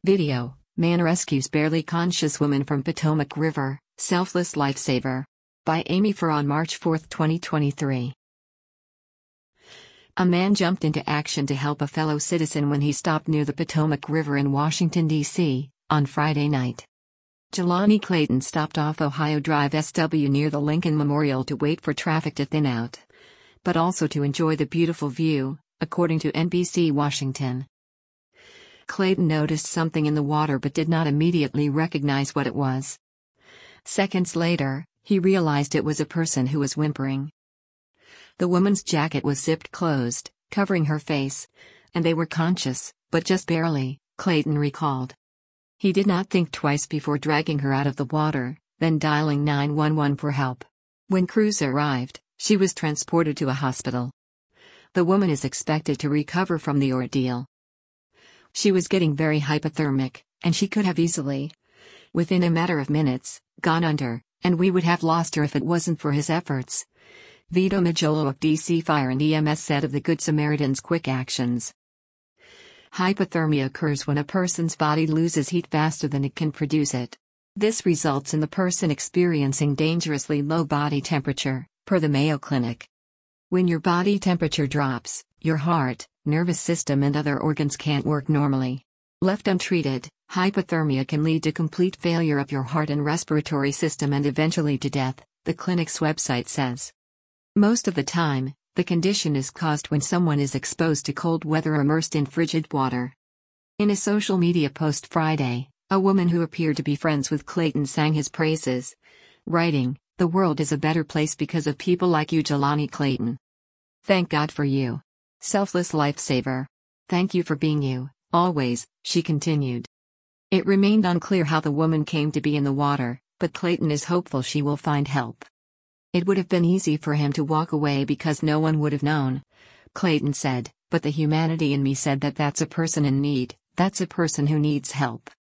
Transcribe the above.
Video: Man rescues barely conscious woman from Potomac River, selfless lifesaver. By Amy Farr on March 4, 2023. A man jumped into action to help a fellow citizen when he stopped near the Potomac River in Washington, D.C., on Friday night. Jelani Clayton stopped off Ohio Drive SW near the Lincoln Memorial to wait for traffic to thin out, but also to enjoy the beautiful view, according to NBC Washington. Clayton noticed something in the water but did not immediately recognize what it was. Seconds later, he realized it was a person who was whimpering. The woman's jacket was zipped closed, covering her face, and they were conscious, but just barely, Clayton recalled. He did not think twice before dragging her out of the water, then dialing 911 for help. When crews arrived, she was transported to a hospital. The woman is expected to recover from the ordeal. She was getting very hypothermic, and she could have easily, within a matter of minutes, gone under, and we would have lost her if it wasn't for his efforts. Vito Majolo of DC Fire and EMS said of the Good Samaritan's quick actions. Hypothermia occurs when a person's body loses heat faster than it can produce it. This results in the person experiencing dangerously low body temperature, per the Mayo Clinic. When your body temperature drops, your heart, nervous system and other organs can't work normally. Left untreated, hypothermia can lead to complete failure of your heart and respiratory system and eventually to death, the clinic's website says. Most of the time, the condition is caused when someone is exposed to cold weather or immersed in frigid water. In a social media post Friday, a woman who appeared to be friends with Clayton sang his praises, writing, "The world is a better place because of people like you, Jelani Clayton. Thank God for you. Selfless lifesaver. Thank you for being you, always," she continued. It remained unclear how the woman came to be in the water, but Clayton is hopeful she will find help. It would have been easy for him to walk away because no one would have known, Clayton said, but the humanity in me said that that's a person in need, that's a person who needs help.